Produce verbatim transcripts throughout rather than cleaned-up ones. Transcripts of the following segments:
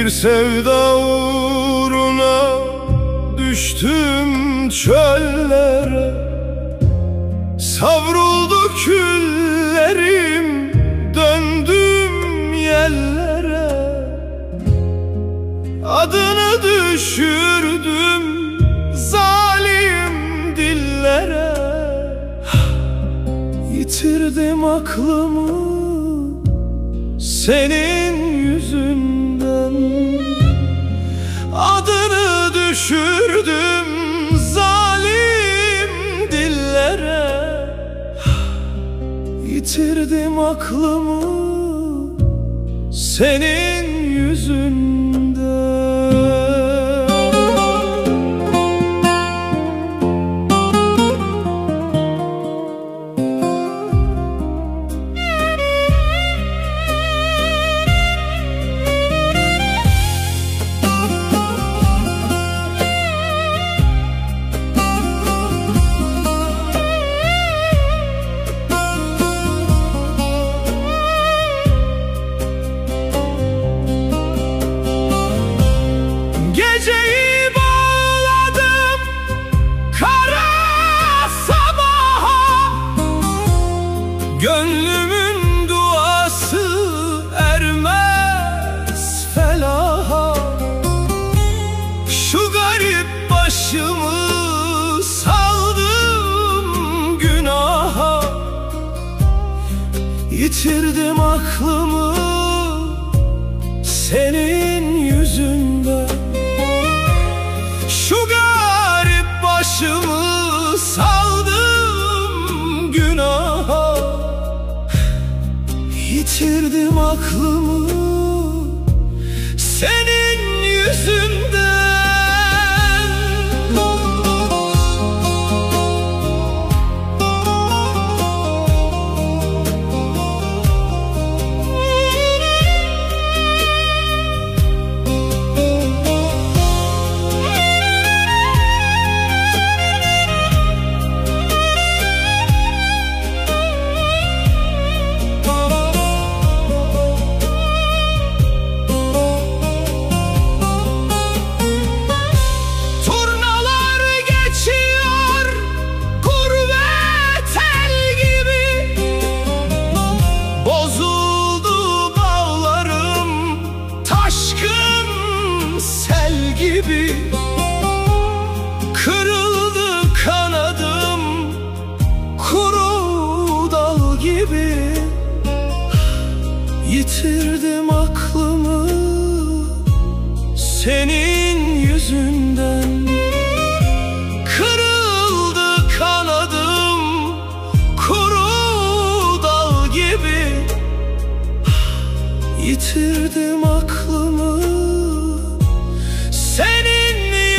Bir sevda uğruna düştüm çöllere, savruldu küllerim, döndüm yellere. Adını düşürdüm zalim dillere. Yitirdim aklımı senin yüzünden. Adını düşürdüm zalim dillere. Yitirdim aklımı senin yüzünden. Geceyi bağladım kara sabaha, gönlümün duası ermez felaha. Şu garip başımı saldım günaha. Yitirdim aklımı senin yüzünden. Şu garip başımı saldım günaha. Yitirdim aklımı senin yüzünden. Gibi kırıldı kanadım, kuru dal gibi. Yitirdim aklımı senin yüzünden. Kırıldı kanadım, kuru dal gibi. Yitirdim aklımı senin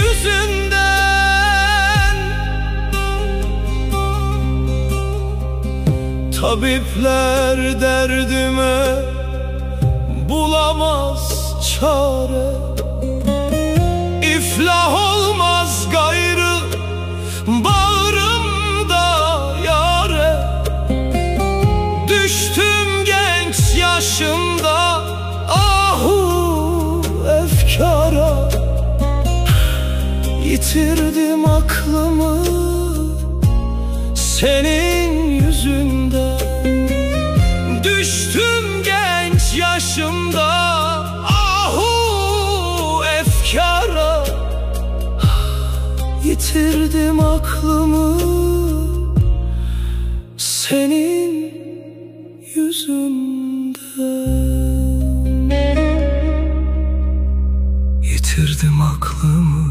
yüzünden. Tabipler derdime bulamaz çare. İflah olmaz gayrı bağrımda yâre. Düştüm genç yaşımda ahu efkara. Yitirdim aklımı senin yüzünden. Düştüm genç yaşımda ahu efkara. Yitirdim aklımı senin yüzünden. Yitirdim aklımı